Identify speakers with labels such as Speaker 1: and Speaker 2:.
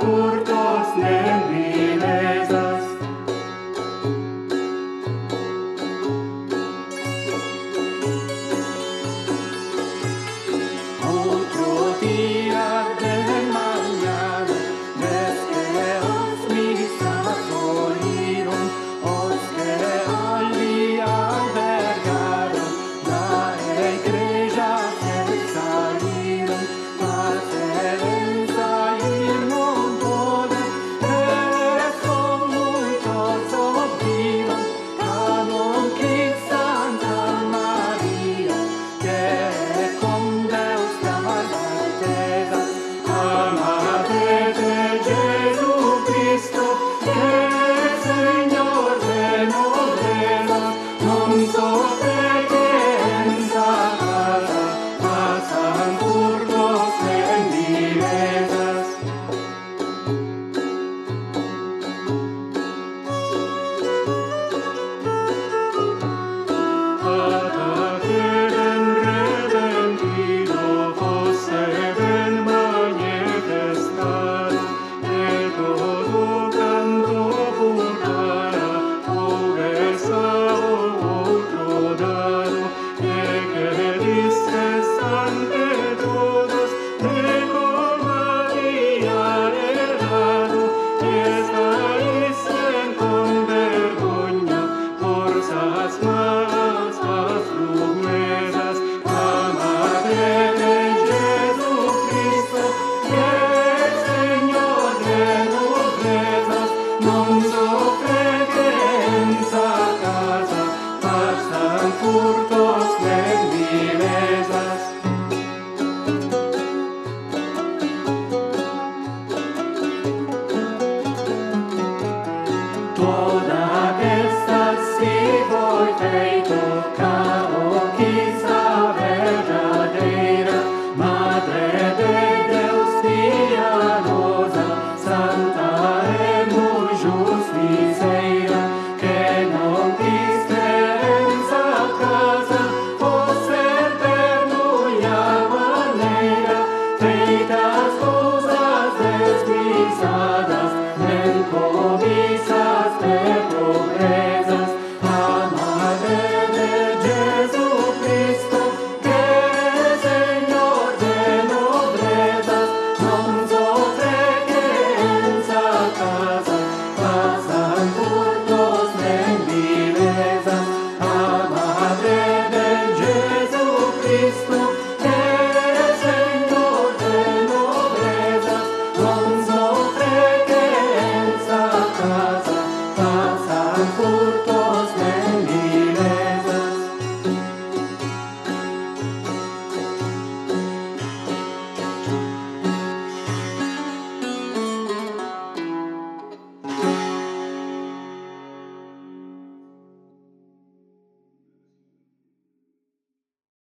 Speaker 1: furtos nendinesas. Otro día de mañana, ves que os misas oíron, os que allí albergaron la iglesia se salieron, mas deben salir non poden, son muchos oblidos, canon qui Santa Maria, que con Deus alteza, Madre de Jesucristo, que Señor de noblezas, non sofre que en sa casa pasan furtos nendinesas. Hasta que en redentido vos se ven manifestado, e todo canto vulgara, pobreza o otro dado, e que dices ante todos, de María heredado, estáis en con vergoña, por sas masas promesas, Madre de Jesucristo, que Señor de noblezas, non sofre que en sa casa pasan furtos nendinesas. Toda esta si voi feito, caro chi